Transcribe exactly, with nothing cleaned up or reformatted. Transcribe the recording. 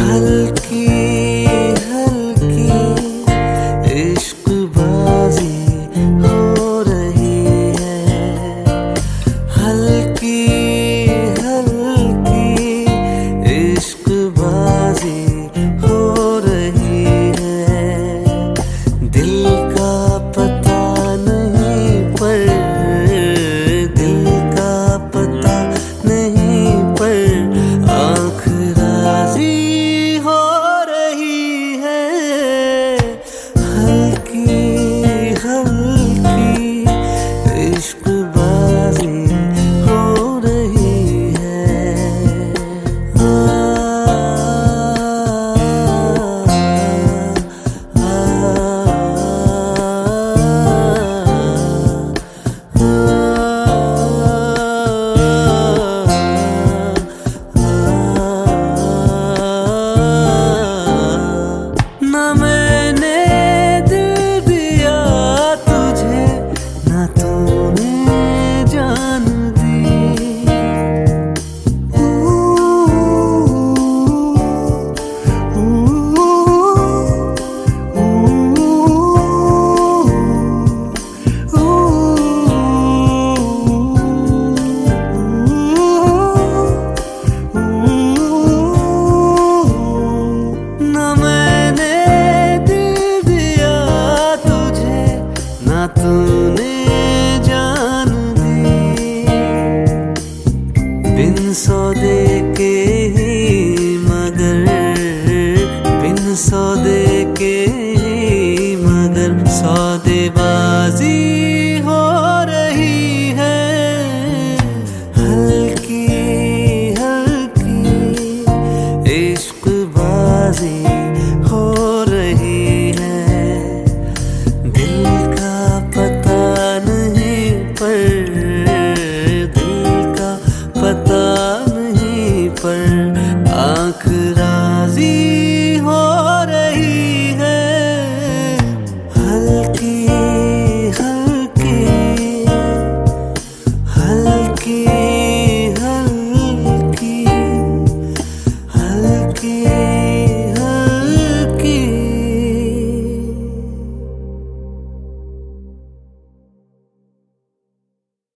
हल्की हल्की इश्कबाजी हो रही है, हल्की हल्की इश्कबाजी हो रही है। दिल का पता नहीं पर दिल का पता नहीं पर आँख राजी हो रही है। हल्की हल्की इश्कबाजी हो रही है। आ, आ, ना मैंने दिल दिया तुझे, ना तूने जान दी। ना मैंने दिल दिया तुझे, ना तूने जान दी। बिन सौदे के ही मगर बिन सौदे के ही मगर सौदेबाजी हो रही है। हल्की हल्की इश्कबाजी